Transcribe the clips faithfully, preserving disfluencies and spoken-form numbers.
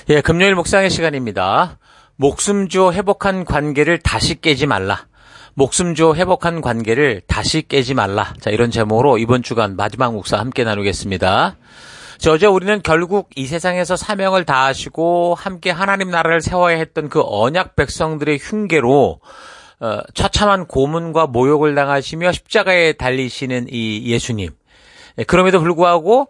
예, 금요일 묵상의 시간입니다. 목숨 주어 회복한 관계를 다시 깨지 말라. 목숨 주어 회복한 관계를 다시 깨지 말라. 자, 이런 제목으로 이번 주간 마지막 묵상 함께 나누겠습니다. 자, 어제 우리는 결국 이 세상에서 사명을 다하시고 함께 하나님 나라를 세워야 했던 그 언약 백성들의 흉계로 어, 처참한 고문과 모욕을 당하시며 십자가에 달리시는 이 예수님. 그럼에도 불구하고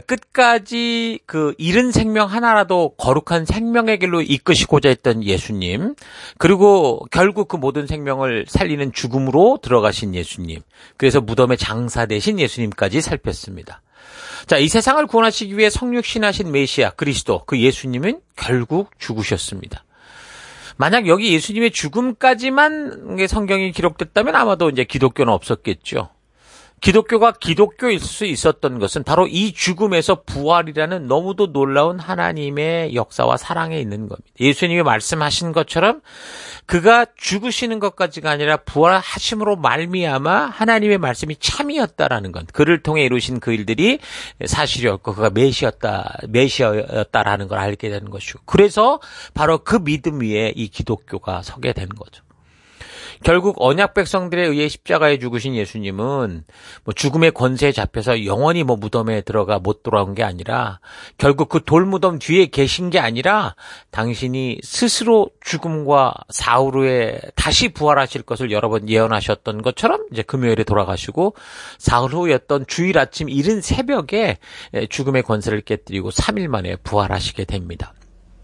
끝까지 그 잃은 생명 하나라도 거룩한 생명의 길로 이끄시고자 했던 예수님, 그리고 결국 그 모든 생명을 살리는 죽음으로 들어가신 예수님, 그래서 무덤에 장사되신 예수님까지 살폈습니다. 자, 이 세상을 구원하시기 위해 성육신하신 메시아 그리스도, 그 예수님은 결국 죽으셨습니다. 만약 여기 예수님의 죽음까지만 성경이 기록됐다면 아마도 이제 기독교는 없었겠죠. 기독교가 기독교일 수 있었던 것은 바로 이 죽음에서 부활이라는 너무도 놀라운 하나님의 역사와 사랑에 있는 겁니다. 예수님이 말씀하신 것처럼 그가 죽으시는 것까지가 아니라 부활하심으로 말미암아 하나님의 말씀이 참이었다라는 것, 그를 통해 이루신 그 일들이 사실이었고 그가 메시였다, 메시아였다라는 걸 알게 되는 것이고, 그래서 바로 그 믿음 위에 이 기독교가 서게 된 거죠. 결국 언약 백성들에 의해 십자가에 죽으신 예수님은 뭐 죽음의 권세에 잡혀서 영원히 뭐 무덤에 들어가 못 돌아온 게 아니라, 결국 그 돌무덤 뒤에 계신 게 아니라 당신이 스스로 죽음과 사흘 후에 다시 부활하실 것을 여러 번 예언하셨던 것처럼 이제 금요일에 돌아가시고 사흘 후였던 주일 아침 이른 새벽에 죽음의 권세를 깨뜨리고 삼 일 만에 부활하시게 됩니다.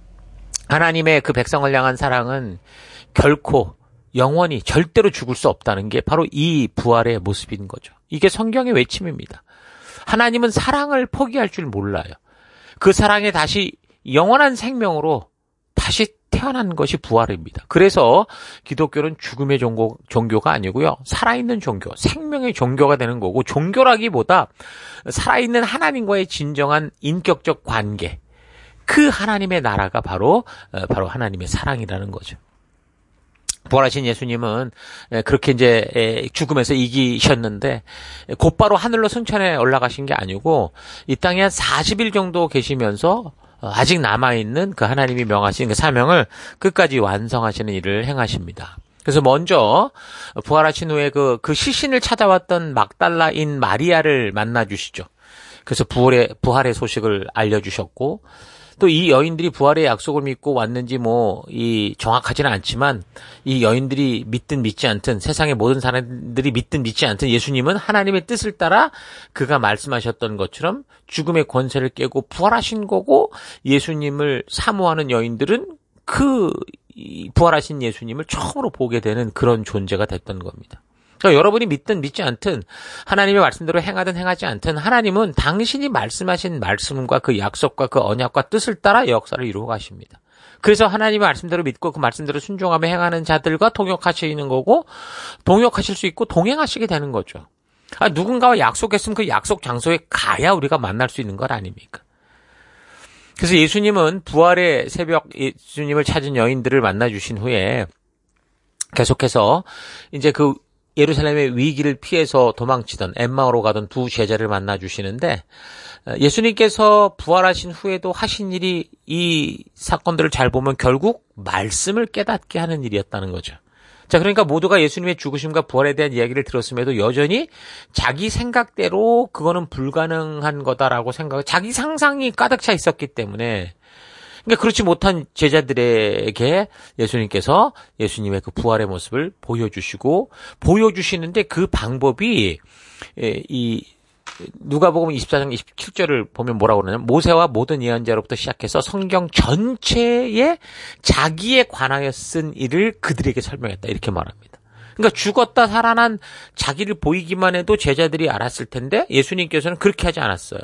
하나님의 그 백성을 향한 사랑은 결코 영원히 절대로 죽을 수 없다는 게 바로 이 부활의 모습인 거죠. 이게 성경의 외침입니다. 하나님은 사랑을 포기할 줄 몰라요. 그 사랑에 다시 영원한 생명으로 다시 태어난 것이 부활입니다. 그래서 기독교는 죽음의 종교, 종교가 아니고요, 살아있는 종교, 생명의 종교가 되는 거고, 종교라기보다 살아있는 하나님과의 진정한 인격적 관계, 그 하나님의 나라가 바로 바로 하나님의 사랑이라는 거죠. 부활하신 예수님은 그렇게 이제 죽음에서 이기셨는데 곧바로 하늘로 승천해 올라가신 게 아니고 이 땅에 한 사십 일 정도 계시면서 아직 남아있는 그 하나님이 명하신 그 사명을 끝까지 완성하시는 일을 행하십니다. 그래서 먼저 부활하신 후에 그, 그 시신을 찾아왔던 막달라인 마리아를 만나 주시죠. 그래서 부활의, 부활의 소식을 알려주셨고, 또 이 여인들이 부활의 약속을 믿고 왔는지 뭐 이 정확하지는 않지만, 이 여인들이 믿든 믿지 않든, 세상의 모든 사람들이 믿든 믿지 않든, 예수님은 하나님의 뜻을 따라 그가 말씀하셨던 것처럼 죽음의 권세를 깨고 부활하신 거고, 예수님을 사모하는 여인들은 그 부활하신 예수님을 처음으로 보게 되는 그런 존재가 됐던 겁니다. 그러니까 여러분이 믿든 믿지 않든, 하나님의 말씀대로 행하든 행하지 않든, 하나님은 당신이 말씀하신 말씀과 그 약속과 그 언약과 뜻을 따라 역사를 이루어 가십니다. 그래서 하나님의 말씀대로 믿고 그 말씀대로 순종하며 행하는 자들과 동역하시는 거고, 동역하실 수 있고 동행하시게 되는 거죠. 아, 누군가와 약속했으면 그 약속 장소에 가야 우리가 만날 수 있는 것 아닙니까? 그래서 예수님은 부활의 새벽 예수님을 찾은 여인들을 만나주신 후에 계속해서 이제 그 예루살렘의 위기를 피해서 도망치던 엠마오로 가던 두 제자를 만나 주시는데, 예수님께서 부활하신 후에도 하신 일이 이 사건들을 잘 보면 결국 말씀을 깨닫게 하는 일이었다는 거죠. 자, 그러니까 모두가 예수님의 죽으심과 부활에 대한 이야기를 들었음에도 여전히 자기 생각대로 그거는 불가능한 거다라고 생각, 자기 상상이 가득 차 있었기 때문에, 그러니까 그렇지 못한 제자들에게 예수님께서 예수님의 그 부활의 모습을 보여주시고, 보여주시는데 그 방법이 이 누가복음 이십사 장 이십칠 절을 보면 뭐라고 그러냐면, 모세와 모든 예언자로부터 시작해서 성경 전체에 자기에 관하여 쓴 일을 그들에게 설명했다, 이렇게 말합니다. 그러니까 죽었다 살아난 자기를 보이기만 해도 제자들이 알았을 텐데 예수님께서는 그렇게 하지 않았어요.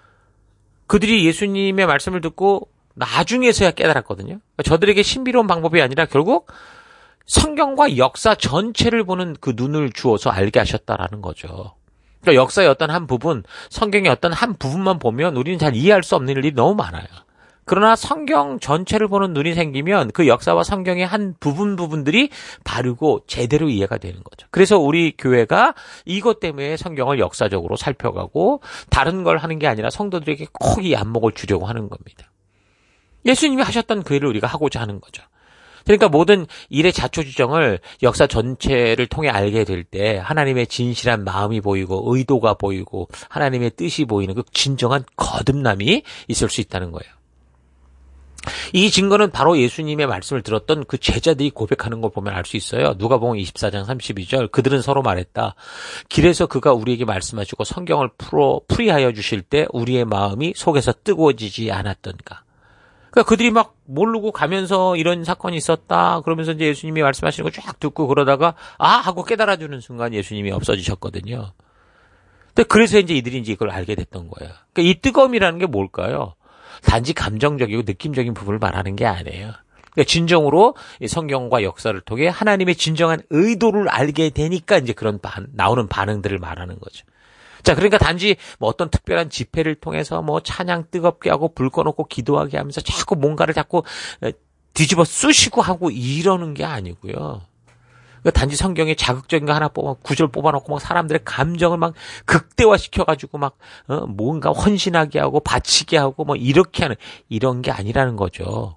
그들이 예수님의 말씀을 듣고 나중에서야 깨달았거든요. 저들에게 신비로운 방법이 아니라 결국 성경과 역사 전체를 보는 그 눈을 주어서 알게 하셨다라는 거죠. 그러니까 역사의 어떤 한 부분, 성경의 어떤 한 부분만 보면 우리는 잘 이해할 수 없는 일이 너무 많아요. 그러나 성경 전체를 보는 눈이 생기면 그 역사와 성경의 한 부분 부분들이 바르고 제대로 이해가 되는 거죠. 그래서 우리 교회가 이것 때문에 성경을 역사적으로 살펴가고 다른 걸 하는 게 아니라 성도들에게 꼭 이 안목을 주려고 하는 겁니다. 예수님이 하셨던 그 일을 우리가 하고자 하는 거죠. 그러니까 모든 일의 자초지정을 역사 전체를 통해 알게 될 때 하나님의 진실한 마음이 보이고 의도가 보이고 하나님의 뜻이 보이는 그 진정한 거듭남이 있을 수 있다는 거예요. 이 증거는 바로 예수님의 말씀을 들었던 그 제자들이 고백하는 걸 보면 알 수 있어요. 누가복음 이십사 장 삼십이 절, 그들은 서로 말했다. 길에서 그가 우리에게 말씀하시고 성경을 풀어 풀이하여 주실 때 우리의 마음이 속에서 뜨거워지지 않았던가. 그러니까 그들이 막 모르고 가면서 이런 사건이 있었다. 그러면서 이제 예수님이 말씀하시는 거 쫙 듣고 그러다가 아 하고 깨달아주는 순간 예수님이 없어지셨거든요. 근데 그래서 이제 이들이 이제 이걸 알게 됐던 거예요. 그러니까 이 뜨거움이라는 게 뭘까요? 단지 감정적이고 느낌적인 부분을 말하는 게 아니에요. 그러니까 진정으로 성경과 역사를 통해 하나님의 진정한 의도를 알게 되니까 이제 그런 반, 나오는 반응들을 말하는 거죠. 자, 그러니까 단지 뭐 어떤 특별한 집회를 통해서 뭐 찬양 뜨겁게 하고 불 꺼놓고 기도하게 하면서 자꾸 뭔가를 자꾸 뒤집어 쑤시고 하고 이러는 게 아니고요. 그러니까 단지 성경에 자극적인 거 하나 뽑아 구절 뽑아놓고 막 사람들의 감정을 막 극대화시켜가지고 막 어, 뭔가 헌신하게 하고 바치게 하고 뭐 이렇게 하는 이런 게 아니라는 거죠.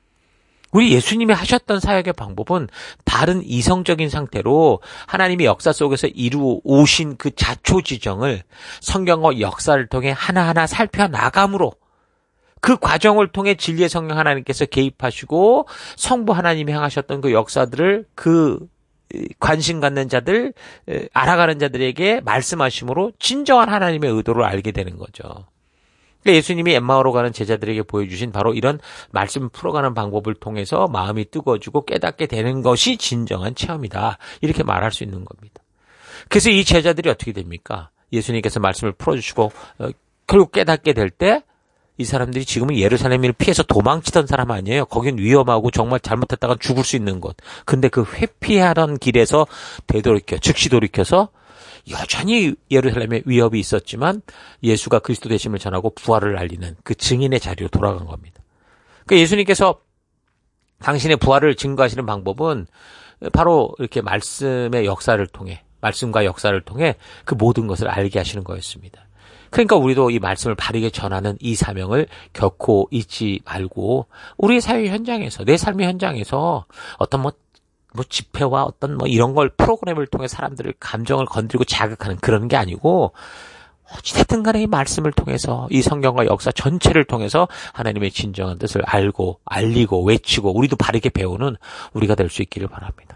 우리 예수님이 하셨던 사역의 방법은 다른 이성적인 상태로 하나님의 역사 속에서 이루어 오신 그 자초지정을 성경과 역사를 통해 하나하나 살펴나감으로 그 과정을 통해 진리의 성령 하나님께서 개입하시고 성부 하나님이 행하셨던 그 역사들을 그 관심 갖는 자들, 알아가는 자들에게 말씀하심으로 진정한 하나님의 의도를 알게 되는 거죠. 그러니까 예수님이 엠마오로 가는 제자들에게 보여주신 바로 이런 말씀 풀어가는 방법을 통해서 마음이 뜨거워지고 깨닫게 되는 것이 진정한 체험이다. 이렇게 말할 수 있는 겁니다. 그래서 이 제자들이 어떻게 됩니까? 예수님께서 말씀을 풀어주시고 어, 결국 깨닫게 될 때 이 사람들이 지금은 예루살렘을 피해서 도망치던 사람 아니에요. 거긴 위험하고 정말 잘못했다가 죽을 수 있는 곳. 근데 그 회피하던 길에서 되돌이켜, 즉시 돌이켜서 여전히 예루살렘에 위협이 있었지만 예수가 그리스도 되심을 전하고 부활을 알리는 그 증인의 자리로 돌아간 겁니다. 그러니까 예수님께서 당신의 부활을 증거하시는 방법은 바로 이렇게 말씀의 역사를 통해, 말씀과 역사를 통해 그 모든 것을 알게 하시는 거였습니다. 그러니까 우리도 이 말씀을 바르게 전하는 이 사명을 결코 잊지 말고 우리의 사회 현장에서, 내 삶의 현장에서 어떤 뭐, 뭐 집회와 어떤 뭐 이런 걸 프로그램을 통해 사람들을 감정을 건드리고 자극하는 그런 게 아니고 어찌됐든 간에 이 말씀을 통해서 이 성경과 역사 전체를 통해서 하나님의 진정한 뜻을 알고 알리고 외치고 우리도 바르게 배우는 우리가 될 수 있기를 바랍니다.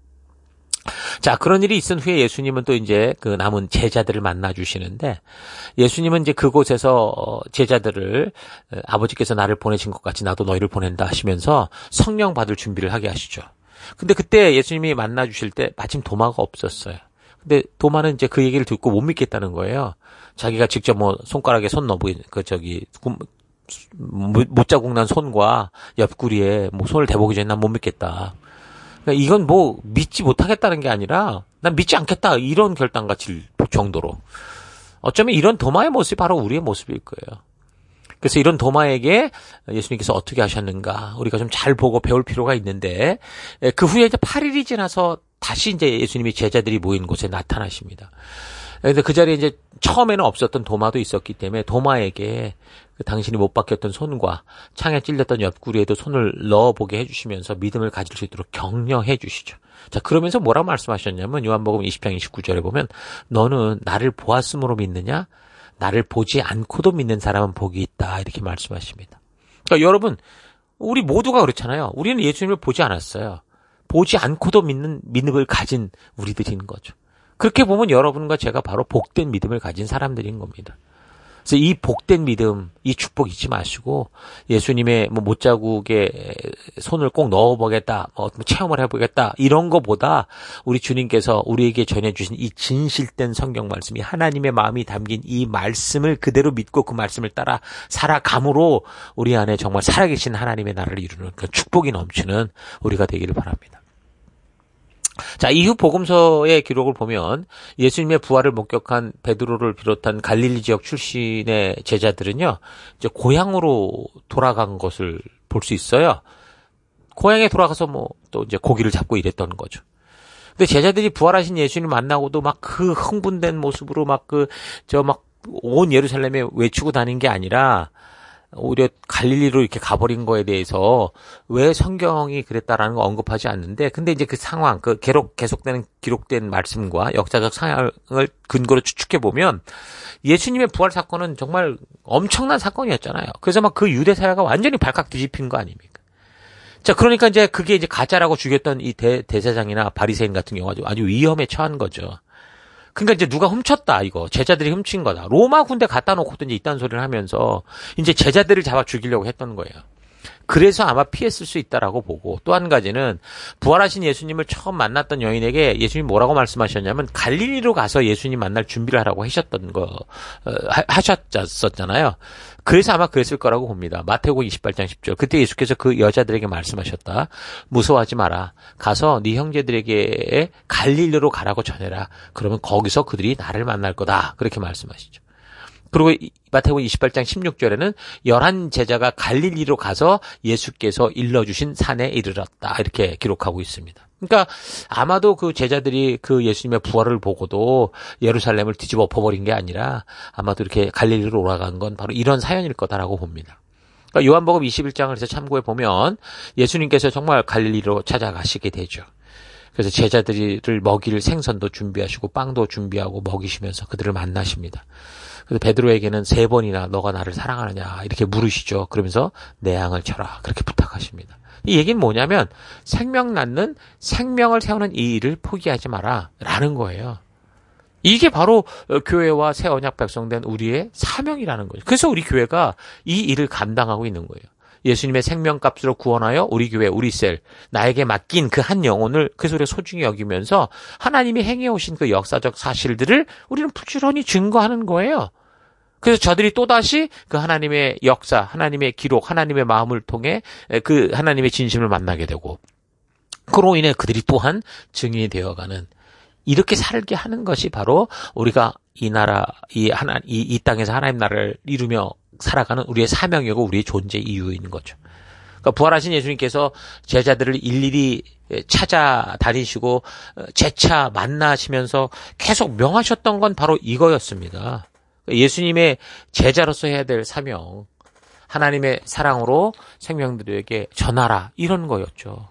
자, 그런 일이 있은 후에 예수님은 또 이제 그 남은 제자들을 만나 주시는데 예수님은 이제 그곳에서 제자들을 아버지께서 나를 보내신 것 같이 나도 너희를 보낸다 하시면서 성령 받을 준비를 하게 하시죠. 근데 그때 예수님이 만나 주실 때 마침 도마가 없었어요. 근데 도마는 이제 그 얘기를 듣고 못 믿겠다는 거예요. 자기가 직접 뭐 손가락에 손 넣어 보이는 그 저기 못자국 난 손과 옆구리에 뭐 손을 대보기 전에 난 못 믿겠다. 그러니까 이건 뭐 믿지 못하겠다는 게 아니라 난 믿지 않겠다 이런 결단과 질 정도로 어쩌면 이런 도마의 모습이 바로 우리의 모습일 거예요. 그래서 이런 도마에게 예수님께서 어떻게 하셨는가 우리가 좀 잘 보고 배울 필요가 있는데 그 후에 이제 팔 일이 지나서 다시 이제 예수님이 제자들이 모인 곳에 나타나십니다. 그런데 그 자리에 이제 처음에는 없었던 도마도 있었기 때문에 도마에게 그 당신이 못 박혔던 손과 창에 찔렸던 옆구리에도 손을 넣어보게 해주시면서 믿음을 가질 수 있도록 격려해 주시죠. 자, 그러면서 뭐라고 말씀하셨냐면 요한복음 이십 장 이십구 절에 보면 너는 나를 보았으므로 믿느냐? 나를 보지 않고도 믿는 사람은 복이 있다. 이렇게 말씀하십니다. 그러니까 여러분, 우리 모두가 그렇잖아요. 우리는 예수님을 보지 않았어요. 보지 않고도 믿는 믿음을 가진 우리들인 거죠. 그렇게 보면 여러분과 제가 바로 복된 믿음을 가진 사람들인 겁니다. 그래서 이 복된 믿음, 이 축복 잊지 마시고 예수님의 뭐 못자국에 손을 꼭 넣어보겠다, 뭐 체험을 해보겠다 이런 거보다 우리 주님께서 우리에게 전해주신 이 진실된 성경 말씀이 하나님의 마음이 담긴 이 말씀을 그대로 믿고 그 말씀을 따라 살아감으로 우리 안에 정말 살아계신 하나님의 나라를 이루는 그 축복이 넘치는 우리가 되기를 바랍니다. 자, 이후 복음서의 기록을 보면 예수님의 부활을 목격한 베드로를 비롯한 갈릴리 지역 출신의 제자들은요, 이제 고향으로 돌아간 것을 볼 수 있어요. 고향에 돌아가서 뭐 또 이제 고기를 잡고 이랬던 거죠. 근데 제자들이 부활하신 예수님 만나고도 막 그 흥분된 모습으로 막 그 저 막 온 예루살렘에 외치고 다닌 게 아니라 오히려 갈릴리로 이렇게 가버린 거에 대해서 왜 성경이 그랬다라는 거 언급하지 않는데, 근데 이제 그 상황, 그 계속 계속되는 기록된 말씀과 역사적 상황을 근거로 추측해 보면 예수님의 부활 사건은 정말 엄청난 사건이었잖아요. 그래서 막 그 유대 사회가 완전히 발칵 뒤집힌 거 아닙니까? 자, 그러니까 이제 그게 이제 가짜라고 죽였던 이 대, 대제사장이나 바리새인 같은 경우가 아주 위험에 처한 거죠. 그러니까 이제 누가 훔쳤다, 이거. 제자들이 훔친 거다. 로마 군대 갖다 놓고도 이제 이딴 소리를 하면서 이제 제자들을 잡아 죽이려고 했던 거예요. 그래서 아마 피했을 수 있다라고 보고, 또 한 가지는 부활하신 예수님을 처음 만났던 여인에게 예수님 뭐라고 말씀하셨냐면 갈릴리로 가서 예수님 만날 준비를 하라고 하셨던 거, 어, 하셨었잖아요. 그래서 아마 그랬을 거라고 봅니다. 마태복음 이십팔 장 십 절. 그때 예수께서 그 여자들에게 말씀하셨다. 무서워하지 마라. 가서 네 형제들에게 갈릴리로 가라고 전해라. 그러면 거기서 그들이 나를 만날 거다. 그렇게 말씀하시죠. 그리고 마태복음 이십팔 장 십육 절에는 열한 제자가 갈릴리로 가서 예수께서 일러주신 산에 이르렀다. 이렇게 기록하고 있습니다. 그러니까 아마도 그 제자들이 그 예수님의 부활을 보고도 예루살렘을 뒤집어 엎어버린 게 아니라 아마도 이렇게 갈릴리로 올라간 건 바로 이런 사연일 거다라고 봅니다. 그러니까 요한복음 이십일 장을 해서 참고해 보면 예수님께서 정말 갈릴리로 찾아가시게 되죠. 그래서 제자들을 먹일 생선도 준비하시고 빵도 준비하고 먹이시면서 그들을 만나십니다. 그래서 베드로에게는 세 번이나 너가 나를 사랑하느냐 이렇게 물으시죠. 그러면서 내 양을 쳐라 그렇게 부탁하십니다. 이 얘기는 뭐냐면 생명 낳는 생명을 세우는 이 일을 포기하지 마라 라는 거예요. 이게 바로 교회와 새 언약 백성된 우리의 사명이라는 거죠. 그래서 우리 교회가 이 일을 감당하고 있는 거예요. 예수님의 생명값으로 구원하여 우리 교회, 우리 셀, 나에게 맡긴 그 한 영혼을 그 소리에 소중히 여기면서 하나님이 행해오신 그 역사적 사실들을 우리는 부지런히 증거하는 거예요. 그래서 저들이 또다시 그 하나님의 역사, 하나님의 기록, 하나님의 마음을 통해 그 하나님의 진심을 만나게 되고, 그로 인해 그들이 또한 증인이 되어가는, 이렇게 살게 하는 것이 바로 우리가 이 나라, 이 하나, 이, 이 땅에서 하나님 나라를 이루며 살아가는 우리의 사명이고 우리의 존재 이유인 거죠. 그러니까 부활하신 예수님께서 제자들을 일일이 찾아다니시고 재차 만나시면서 계속 명하셨던 건 바로 이거였습니다. 예수님의 제자로서 해야 될 사명, 하나님의 사랑으로 생명들에게 전하라, 이런 거였죠.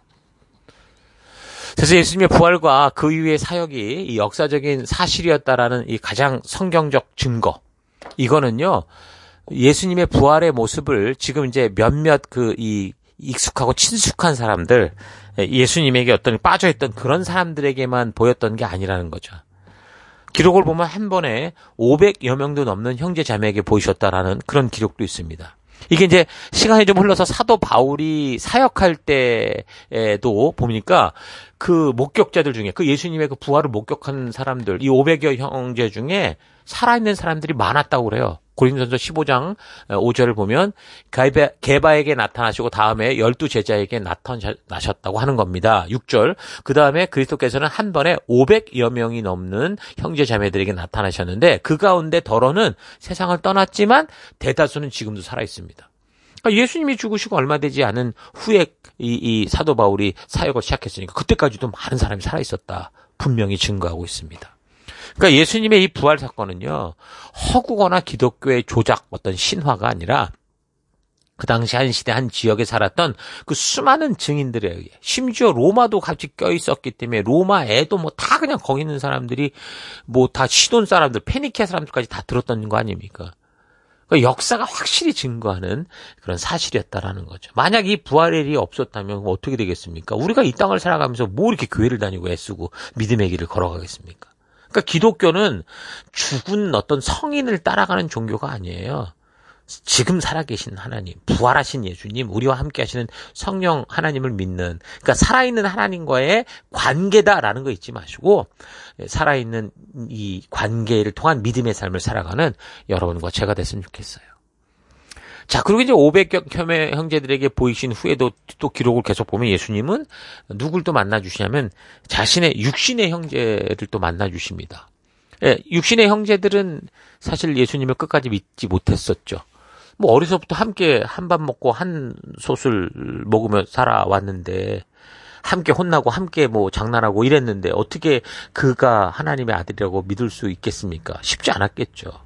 그래서 예수님의 부활과 그 이후의 사역이 이 역사적인 사실이었다라는 이 가장 성경적 증거, 이거는요, 예수님의 부활의 모습을 지금 이제 몇몇 그 이 익숙하고 친숙한 사람들, 예수님에게 어떤 빠져있던 그런 사람들에게만 보였던 게 아니라는 거죠. 기록을 보면 한 번에 오백여 명도 넘는 형제 자매에게 보이셨다라는 그런 기록도 있습니다. 이게 이제 시간이 좀 흘러서 사도 바울이 사역할 때에도 보니까 그 목격자들 중에, 그 예수님의 그 부활을 목격한 사람들, 이 오백여 형제 중에 살아있는 사람들이 많았다고 그래요. 고린도전서 십오 장 오 절을 보면 게바에게 나타나시고 다음에 열두 제자에게 나타나셨다고 하는 겁니다. 육 절. 그 다음에 그리스도께서는 한 번에 오백여 명이 넘는 형제 자매들에게 나타나셨는데 그 가운데 더러는 세상을 떠났지만 대다수는 지금도 살아있습니다. 그러니까 예수님이 죽으시고 얼마 되지 않은 후에 이, 이 사도 바울이 사역을 시작했으니까 그때까지도 많은 사람이 살아있었다, 분명히 증거하고 있습니다. 그러니까 예수님의 이 부활 사건은요, 허구거나 기독교의 조작, 어떤 신화가 아니라 그 당시 한 시대 한 지역에 살았던 그 수많은 증인들에 의해, 심지어 로마도 같이 껴있었기 때문에 로마에도 뭐 다 그냥 거기 있는 사람들이 뭐 다 시돈 사람들, 페니키아 사람들까지 다 들었던 거 아닙니까? 그러니까 역사가 확실히 증거하는 그런 사실이었다라는 거죠. 만약 이 부활의 일이 없었다면 어떻게 되겠습니까? 우리가 이 땅을 살아가면서 뭐 이렇게 교회를 다니고 애쓰고 믿음의 길을 걸어가겠습니까? 그러니까 기독교는 죽은 어떤 성인을 따라가는 종교가 아니에요. 지금 살아계신 하나님, 부활하신 예수님, 우리와 함께 하시는 성령 하나님을 믿는, 그러니까 살아있는 하나님과의 관계다라는 거 잊지 마시고, 살아있는 이 관계를 통한 믿음의 삶을 살아가는 여러분과 제가 됐으면 좋겠어요. 자, 그리고 이제 오백여 형제들에게 보이신 후에도 또 기록을 계속 보면 예수님은 누굴 또 만나주시냐면 자신의 육신의 형제를 또 만나주십니다. 예, 육신의 형제들은 사실 예수님을 끝까지 믿지 못했었죠. 뭐 어려서부터 함께 한밥 먹고 한 솥을 먹으며 살아왔는데, 함께 혼나고 함께 뭐 장난하고 이랬는데 어떻게 그가 하나님의 아들이라고 믿을 수 있겠습니까? 쉽지 않았겠죠.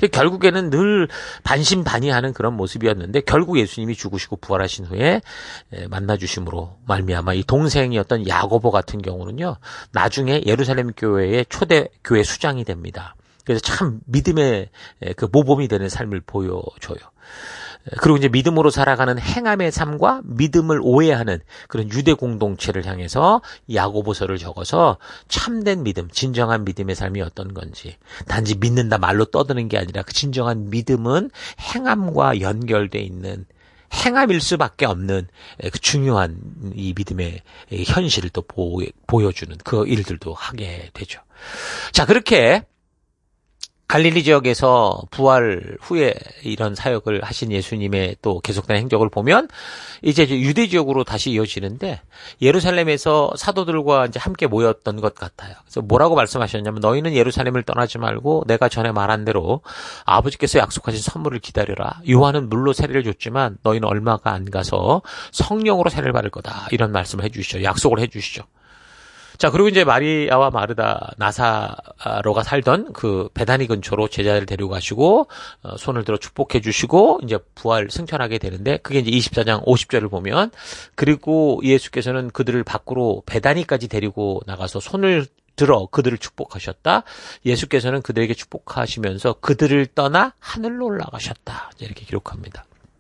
결국에는 늘 반신반의하는 그런 모습이었는데 결국 예수님이 죽으시고 부활하신 후에 만나주심으로 말미암아 이 동생이었던 야고보 같은 경우는요. 나중에 예루살렘 교회의 초대 교회 수장이 됩니다. 그래서 참 믿음의 그 모범이 되는 삶을 보여줘요. 그리고 이제 믿음으로 살아가는 행함의 삶과 믿음을 오해하는 그런 유대 공동체를 향해서 야고보서를 적어서 참된 믿음, 진정한 믿음의 삶이 어떤 건지 단지 믿는다 말로 떠드는 게 아니라 그 진정한 믿음은 행함과 연결돼 있는 행함일 수밖에 없는 그 중요한 이 믿음의 현실을 또 보여주는 그 일들도 하게 되죠. 자, 그렇게 갈릴리 지역에서 부활 후에 이런 사역을 하신 예수님의 또 계속된 행적을 보면 이제 유대 지역으로 다시 이어지는데 예루살렘에서 사도들과 이제 함께 모였던 것 같아요. 그래서 뭐라고 말씀하셨냐면 너희는 예루살렘을 떠나지 말고 내가 전에 말한 대로 아버지께서 약속하신 선물을 기다려라. 요한은 물로 세례를 줬지만 너희는 얼마가 안 가서 성령으로 세례를 받을 거다. 이런 말씀을 해주시죠. 약속을 해주시죠. 자, 그리고 이제 마리아와 마르다 나사로가 살던 그 베다니 근처로 제자를 데리고 가시고 어, 손을 들어 축복해 주시고 이제 부활 승천하게 되는데 그게 이제 이십사 장 오십 절을 보면 그리고 예수께서는 그들을 밖으로 베다니까지 데리고 나가서 손을 들어 그들을 축복하셨다. 예수께서는 그들에게 축복하시면서 그들을 떠나 하늘로 올라가셨다. 이렇게 기록합니다.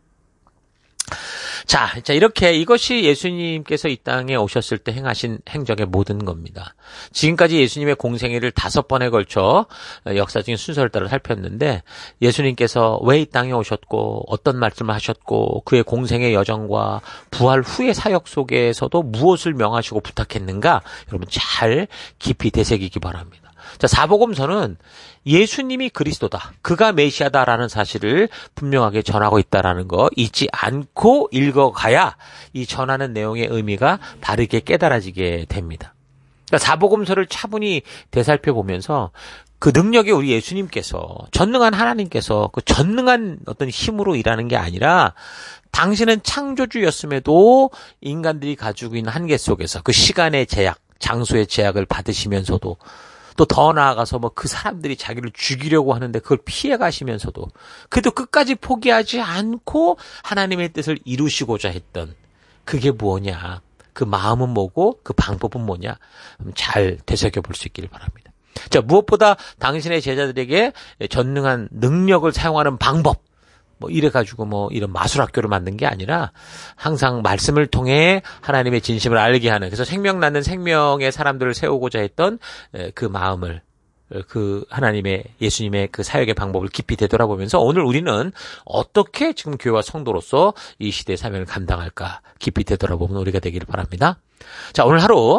자, 자, 이렇게 이것이 예수님께서 이 땅에 오셨을 때 행하신 행적의 모든 겁니다. 지금까지 예수님의 공생애를 다섯 번에 걸쳐 역사적인 순서를 따라 살폈는데 예수님께서 왜 이 땅에 오셨고 어떤 말씀을 하셨고 그의 공생의 여정과 부활 후의 사역 속에서도 무엇을 명하시고 부탁했는가 여러분 잘 깊이 되새기기 바랍니다. 자, 사복음서는 예수님이 그리스도다. 그가 메시아다라는 사실을 분명하게 전하고 있다라는 거 잊지 않고 읽어가야 이 전하는 내용의 의미가 바르게 깨달아지게 됩니다. 그러니까 사복음서를 차분히 되살펴보면서 그 능력이 우리 예수님께서 전능한 하나님께서 그 전능한 어떤 힘으로 일하는 게 아니라 당신은 창조주였음에도 인간들이 가지고 있는 한계 속에서 그 시간의 제약, 장소의 제약을 받으시면서도 또 더 나아가서 뭐 그 사람들이 자기를 죽이려고 하는데 그걸 피해 가시면서도 그래도 끝까지 포기하지 않고 하나님의 뜻을 이루시고자 했던 그게 뭐냐. 그 마음은 뭐고 그 방법은 뭐냐. 잘 되새겨 볼 수 있기를 바랍니다. 자, 무엇보다 당신의 제자들에게 전능한 능력을 사용하는 방법 뭐 이래가지고 뭐 이런 마술학교를 만든 게 아니라 항상 말씀을 통해 하나님의 진심을 알게 하는 그래서 생명 낳는 생명의 사람들을 세우고자 했던 그 마음을 그 하나님의 예수님의 그 사역의 방법을 깊이 되돌아보면서 오늘 우리는 어떻게 지금 교회와 성도로서 이 시대의 사명을 감당할까 깊이 되돌아보면 우리가 되기를 바랍니다. 자, 오늘 하루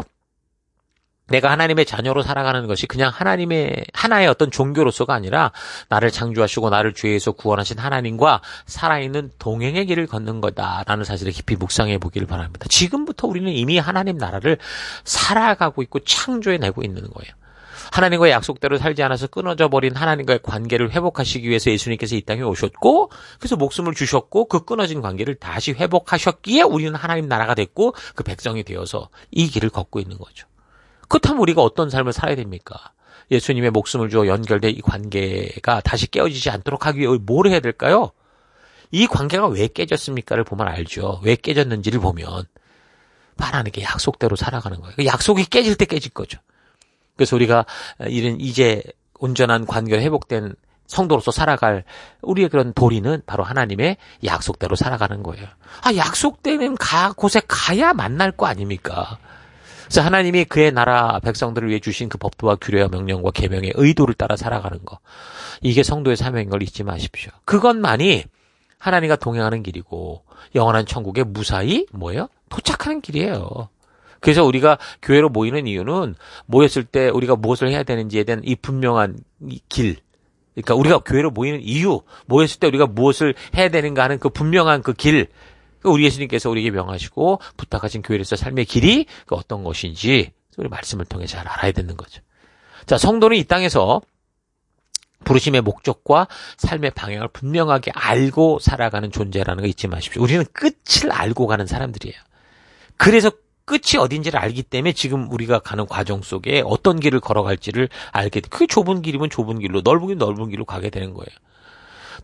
내가 하나님의 자녀로 살아가는 것이 그냥 하나님의 하나의 어떤 종교로서가 아니라 나를 창조하시고 나를 죄에서 구원하신 하나님과 살아있는 동행의 길을 걷는 거다라는 사실을 깊이 묵상해 보기를 바랍니다. 지금부터 우리는 이미 하나님 나라를 살아가고 있고 창조해내고 있는 거예요. 하나님과의 약속대로 살지 않아서 끊어져 버린 하나님과의 관계를 회복하시기 위해서 예수님께서 이 땅에 오셨고 그래서 목숨을 주셨고 그 끊어진 관계를 다시 회복하셨기에 우리는 하나님 나라가 됐고 그 백성이 되어서 이 길을 걷고 있는 거죠. 그렇다면 우리가 어떤 삶을 살아야 됩니까? 예수님의 목숨을 주어 연결된 이 관계가 다시 깨어지지 않도록 하기 위해 뭘 해야 될까요? 이 관계가 왜 깨졌습니까를 보면 알죠. 왜 깨졌는지를 보면 하나님께 약속대로 살아가는 거예요. 약속이 깨질 때 깨질 거죠. 그래서 우리가 이런 이제 온전한 관계가 회복된 성도로서 살아갈 우리의 그런 도리는 바로 하나님의 약속대로 살아가는 거예요. 아, 약속되는 가, 곳에 가야 만날 거 아닙니까? 그래서 하나님이 그의 나라 백성들을 위해 주신 그 법도와 규례와 명령과 계명의 의도를 따라 살아가는 거. 이게 성도의 사명인 걸 잊지 마십시오. 그것만이 하나님과 동행하는 길이고 영원한 천국에 무사히 뭐예요? 도착하는 길이에요. 그래서 우리가 교회로 모이는 이유는 모였을 때 우리가 무엇을 해야 되는지에 대한 이 분명한 이 길. 그러니까 우리가 교회로 모이는 이유, 모였을 때 우리가 무엇을 해야 되는가 하는 그 분명한 그 길. 우리 예수님께서 우리에게 명하시고 부탁하신 교회에서 삶의 길이 어떤 것인지 우리 말씀을 통해 잘 알아야 되는 거죠. 자, 성도는 이 땅에서 부르심의 목적과 삶의 방향을 분명하게 알고 살아가는 존재라는 거 잊지 마십시오. 우리는 끝을 알고 가는 사람들이에요. 그래서 끝이 어딘지를 알기 때문에 지금 우리가 가는 과정 속에 어떤 길을 걸어갈지를 알게 돼. 그게 좁은 길이면 좁은 길로, 넓은 길은 넓은 길로 가게 되는 거예요.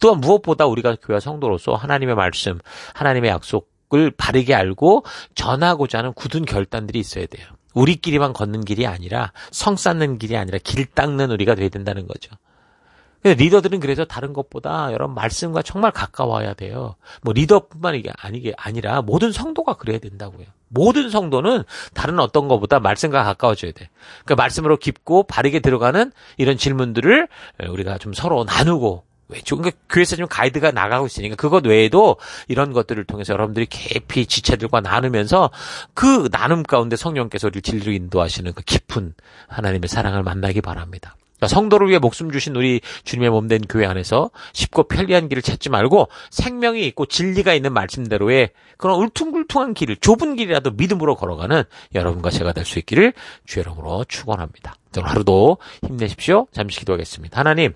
또한 무엇보다 우리가 교회 성도로서 하나님의 말씀, 하나님의 약속을 바르게 알고 전하고자 하는 굳은 결단들이 있어야 돼요. 우리끼리만 걷는 길이 아니라 성 쌓는 길이 아니라 길 닦는 우리가 돼야 된다는 거죠. 리더들은 그래서 다른 것보다 여러분 말씀과 정말 가까워야 돼요. 뭐 리더뿐만 이게 아니게 아니라 모든 성도가 그래야 된다고요. 모든 성도는 다른 어떤 것보다 말씀과 가까워져야 돼. 그러니까 말씀으로 깊고 바르게 들어가는 이런 질문들을 우리가 좀 서로 나누고 왜죠? 그러니까 교회에서 좀 가이드가 나가고 있으니까 그것 외에도 이런 것들을 통해서 여러분들이 깊이 지체들과 나누면서 그 나눔 가운데 성령께서 우리를 진리로 인도하시는 그 깊은 하나님의 사랑을 만나기 바랍니다. 성도를 위해 목숨 주신 우리 주님의 몸된 교회 안에서 쉽고 편리한 길을 찾지 말고 생명이 있고 진리가 있는 말씀대로의 그런 울퉁불퉁한 길을 좁은 길이라도 믿음으로 걸어가는 여러분과 제가 될 수 있기를 주의 이름으로 축원합니다. 오늘 하루도 힘내십시오. 잠시 기도하겠습니다. 하나님,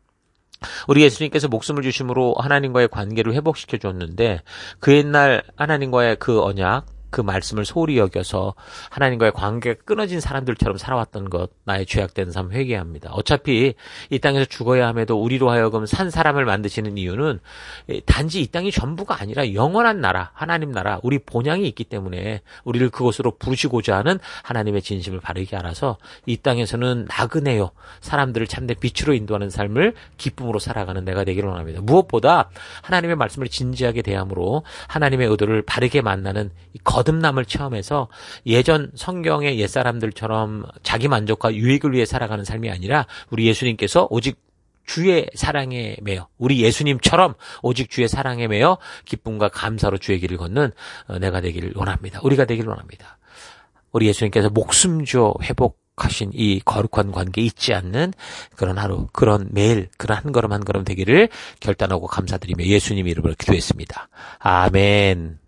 우리 예수님께서 목숨을 주심으로 하나님과의 관계를 회복시켜 줬는데 그 옛날 하나님과의 그 언약, 그 말씀을 소홀히 여겨서 하나님과의 관계가 끊어진 사람들처럼 살아왔던 것, 나의 죄악된 삶 회개합니다. 어차피 이 땅에서 죽어야 함에도 우리로 하여금 산 사람을 만드시는 이유는 단지 이 땅이 전부가 아니라 영원한 나라, 하나님 나라, 우리 본향이 있기 때문에 우리를 그곳으로 부르시고자 하는 하나님의 진심을 바르게 알아서 이 땅에서는 나그네요, 사람들을 참된 빛으로 인도하는 삶을 기쁨으로 살아가는 내가 되기를 원합니다. 무엇보다 하나님의 말씀을 진지하게 대함으로 하나님의 의도를 바르게 만나는 이 거듭남을 체험해서 예전 성경의 옛사람들처럼 자기 만족과 유익을 위해 살아가는 삶이 아니라 우리 예수님께서 오직 주의 사랑에 매여 우리 예수님처럼 오직 주의 사랑에 매여 기쁨과 감사로 주의 길을 걷는 내가 되기를 원합니다. 우리가 되기를 원합니다. 우리 예수님께서 목숨 주어 회복하신 이 거룩한 관계 잊지 않는 그런 하루, 그런 매일, 그런 한 걸음 한 걸음 되기를 결단하고 감사드리며 예수님 이름으로 기도했습니다. 아멘.